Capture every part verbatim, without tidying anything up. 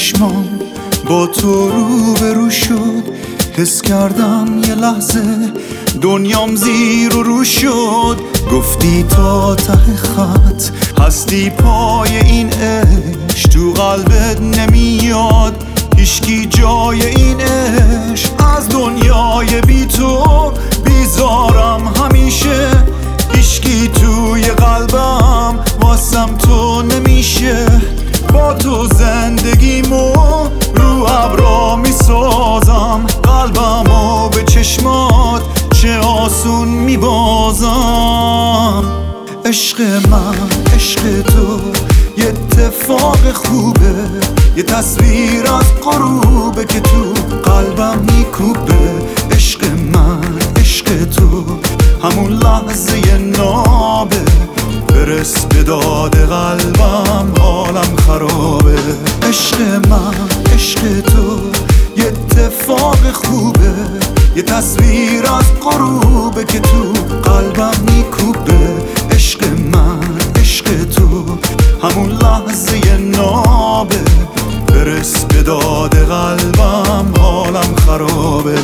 چشمام با تو رو به رو شد، حس کردم یه لحظه دنیام زیر و رو شد. گفتی تا ته خط هستی پای این عشق، تو قلبت نمیاد هیچکی جای این عشق. از دنیای بی تو بیزارم همیشه، هیچکی توی قلبم واسم تو نمیشه. با تو زندگیمو رو ابرا میسازم، قلبمو به چشمات چه آسون میبازم. عشق من عشق تو یه اتفاق خوبه، یه تصویر از غروبه که تو قلبم میکوبه. عشق من عشق تو همون لحظه نابه، برس به داد قلبم حالم خرابه. عشق من عشق تو یه اتفاق خوبه، یه تصویر از غروبه که تو قلبم میکوبه. عشق من عشق تو همون لحظه نابه، برس به داد قلبم حالم خرابه.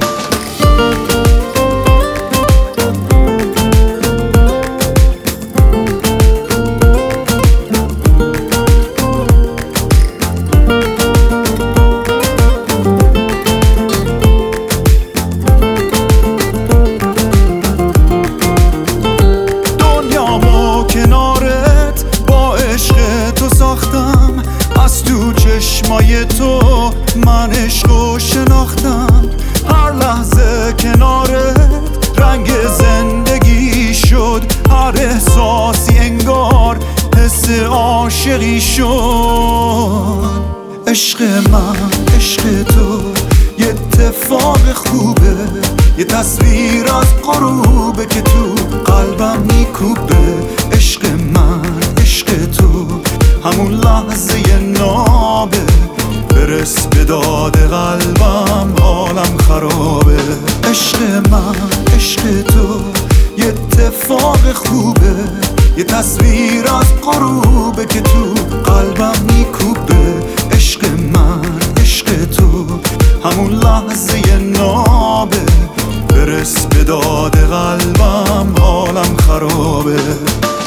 از تو چشمای تو من عشقو شناختم، هر لحظه کنارت رنگ زندگی شد. هر احساسی انگار حس عاشقی شد. عشق من عشق تو یه اتفاق خوبه، یه تصویر از غروبه که تو قلبم میکوبه. عشق من عشق تو همون لحظه نابه، برس به داد قلبم حالم خرابه. عشق من عشق تو یه اتفاق خوبه، یه تصویر از غروبه که تو قلبم میکوبه. عشق من عشق تو همون لحظه نابه، برس به داد قلبم حالم خرابه.